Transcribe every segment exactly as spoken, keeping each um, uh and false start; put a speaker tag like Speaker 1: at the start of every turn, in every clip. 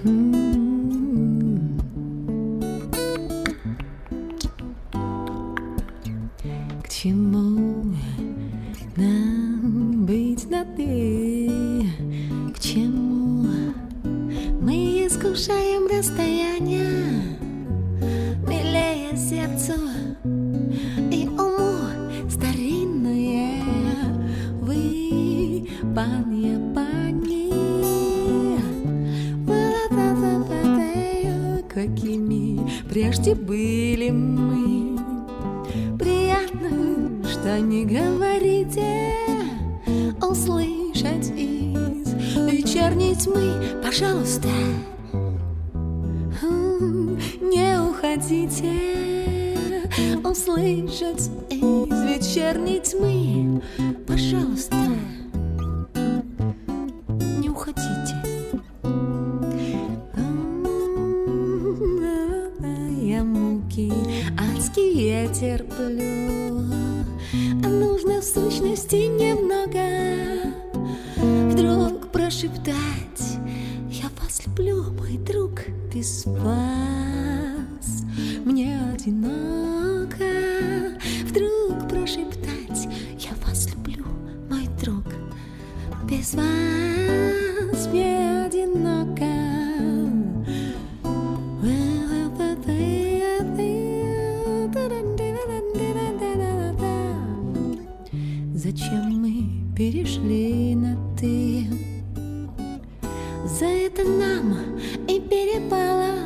Speaker 1: К чему нам быть на «ты»? К чему мы искушаем расстояние? Милее сердцу и уму старинное выпание пани. Какими прежде были мы, приятно, что не говорите, услышать из вечерней тьмы, пожалуйста, не уходите, услышать из вечерней тьмы, пожалуйста, не уходите. Я муки адские терплю, а нужно в сущности немного вдруг прошептать: я вас люблю, мой друг, без вас мне одиноко. Вдруг прошептать: я вас люблю, мой друг, без вас мне одиноко. Зачем мы перешли на «ты»? За это нам и перепало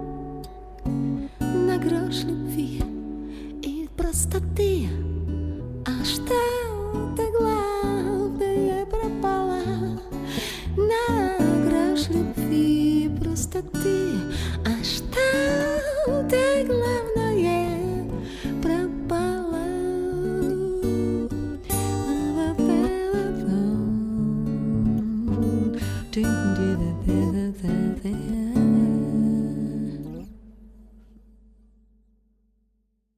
Speaker 1: на грош любви и простоты. А что-то главное пропало на грош любви и простоты.